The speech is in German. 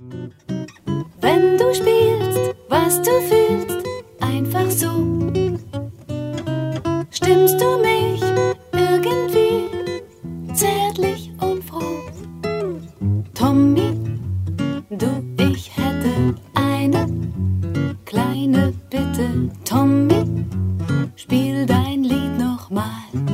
Wenn du spielst, was du fühlst, einfach so, stimmst du mich irgendwie zärtlich und froh. Tommy, ich hätte eine kleine Bitte. Tommy, spiel dein Lied noch mal.